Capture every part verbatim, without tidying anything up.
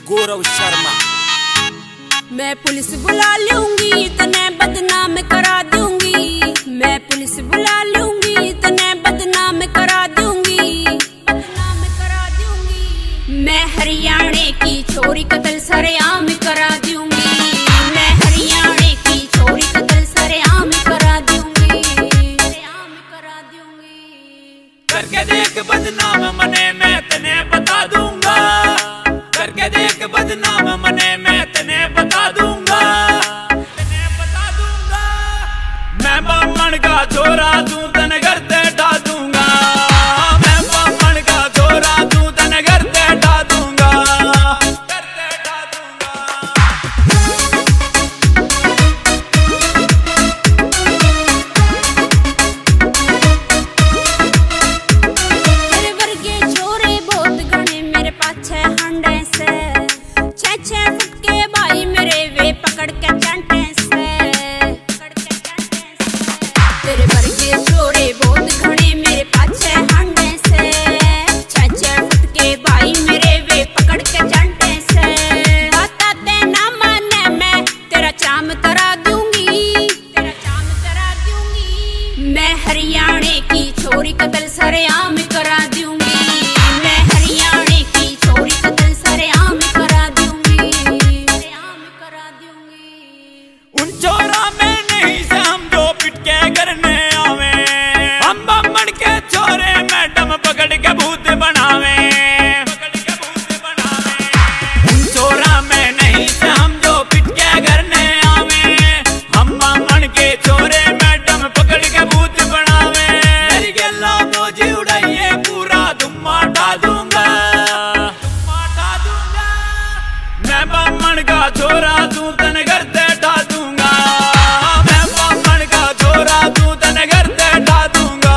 गौरव शर्मा। मैं पुलिस बुला लूंगी तने बदनाम करा दूंगी, मैं पुलिस बुला लूंगी तने बदनाम करा दूंगी, बदनाम करा दूंगी। मैं हरियाणे की छोरी कत्ल सरेआम करा दूंगी, मैं हरियाणे की छोरी कत्ल सरेआम करा दूंगी, सरेआम करा दूंगी। करके देख बदनाम मने मैं तने बता दूंगा, करके देख बदनाम मने मैं तने बता दूंगा, तने बता दूंगा। मैं बामण का छोरा तू तने घर ते ढा दूंगा, मैं बामण का छोरा तू तने घर ते ढा दूंगा, घर ते ढा दूंगा। तेरे वर्गे छोरे बहुत घने मेरे पाछे हंडे से, छह छह फुट के भाई मेरे वे पकड़ के चंटे से, पकड़ के चंटे से। तेरे वर्गे छोरे बहुत घने मेरे पाछे हंडे से, छह छह फुट के भाई मेरे वे पकड़ के चंटे से। बाता ते ना माने मैं तेरा चाम करा दूंगी, तेरा चाम करा दूंगी। मैं हरियाणे की छोरी कत्ल सरेआम करा दूंगी, मैं हरियाणे की छोरी कत्ल सरेआम करा दूंगी, सरेआम करा दूंगी। उन चोरा में नहीं से हम जो पिट के करने आवे, हम बामण के छोरे मैडम पकड़ के भूत बनावे, पकड़ के भूत बनावे। उन चोरा में नहीं से हम जो पिट के करने आवे, हम बामण के छोरे मैडम पकड़ के भूत बनावे। मेरी गल्ला मौजी उड़ाइए पूरा धुम्मा ढा दूंगा, धुम्मा ढा दूंगा। मैं बामण का छोरा तू तने घर ते ढा दूंगा, मैं बामण का छोरा तू तने घर ते ढा दूंगा।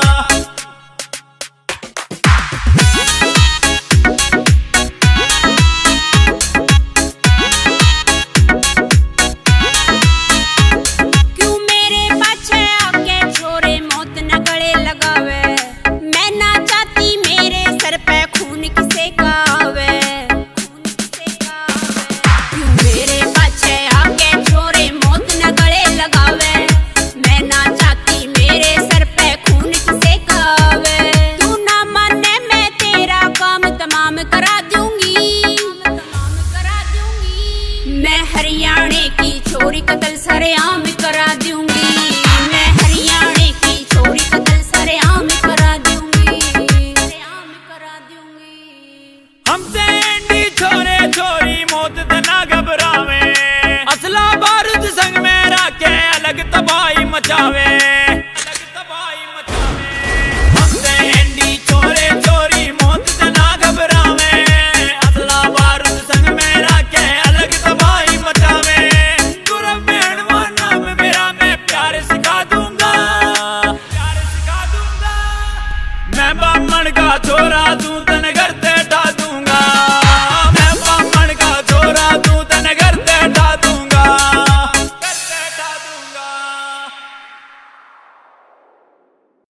क्यों मेरे पाछे आके छोरे मौत न गले लगावे, मैं ना चाहती मेरे सर पे खून किसे का आवे, खून किसे का आवे। क्यों मेरे पाछे आके छोरे मौत न गले लगावे, मैं ना चाहती मेरे सर पे खून किसे का आवे। तू ना माने मैं तेरा काम तमाम करा दूंगी, तमाम करा दूंगी। मैं हरियाणे की छोरी कत्ल सरेआम करा दूंगी, मैं हरियाणे की छोरी कत्ल सरेआम करा दूंगी, सरेआम करा दूंगी। हमसे एंडी छोरे छोरी मौत ते ना घबरावे, असला बारूद संग में राखे अलग तबाही मचावे, अलग तबाही मचावे। हमसे एंडी छोरे छोरी मौत ते ना घबरावे, असला बारूद संग में राखे अलग तबाही मचावे। गुरु मेहणवा नाम मेरा मैं प्यार सिखा दूंगा, प्यार सिखा दूंगा। मैं बामण का छोरा तू तने घर ते ढा दूंगा।